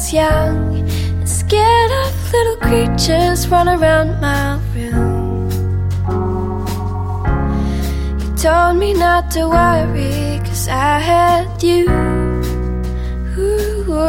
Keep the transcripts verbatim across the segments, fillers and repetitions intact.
was young and scared of little creatures run around my room. You told me not to worry, 'cause I had you. Ooh.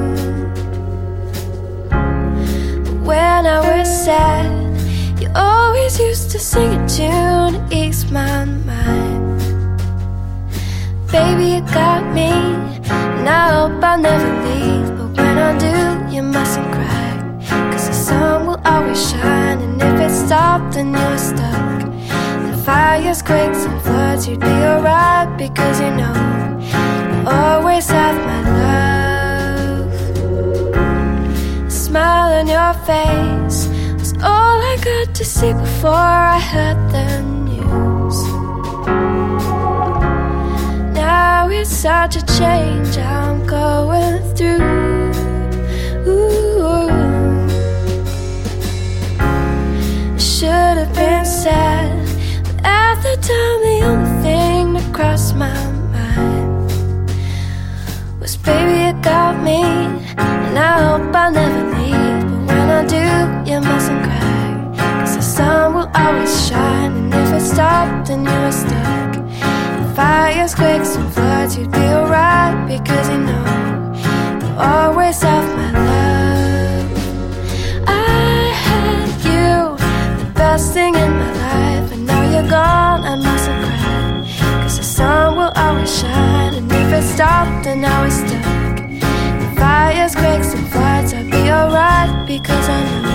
When I was sad, you always used to sing a tune to ease my mind. Baby, you got me, and I hope I'll never leave. But when I do, you mustn't cry, 'cause the sun will always shine. And if it stopped and you were stuck, the fires, quakes and floods, you'd be alright, because you know you always have my love. The smile on your face was all I got to see before I heard the news. Now it's such a change I'm going through. Ooh. It should have been sad, but at the time the only thing that crossed my mind was, baby, you got me, and I hope I'll never leave. But when I do, you mustn't cry, 'cause the sun will always shine. And if it stopped and you were stuck, fires, quakes and floods, you'd be alright, because you know you always have my love. I had you, the best thing in my life, and now you're gone, I mustn't cry, 'cause the sun will always shine. And if it stopped and now it's stuck, fires, quakes and floods, I'd be alright, because I know